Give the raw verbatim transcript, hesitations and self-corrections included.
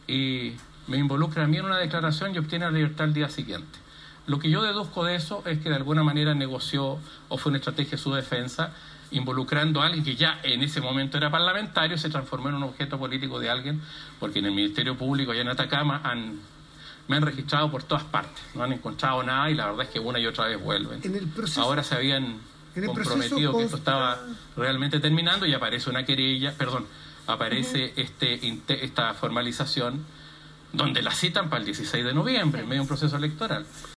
y me involucra a mí en una declaración y obtiene la libertad al día siguiente. Lo que yo deduzco de eso es que de alguna manera negoció o fue una estrategia de su defensa, involucrando a alguien que ya en ese momento era parlamentario, se transformó en un objeto político de alguien, porque en el Ministerio Público allá en Atacama han, me han registrado por todas partes, no han encontrado nada y la verdad es que una y otra vez vuelven. En el proceso, ahora se habían comprometido consta... que esto estaba realmente terminando y aparece una querella, perdón, aparece uh-huh. este esta formalización donde la citan para el dieciséis de noviembre, en medio de un proceso electoral.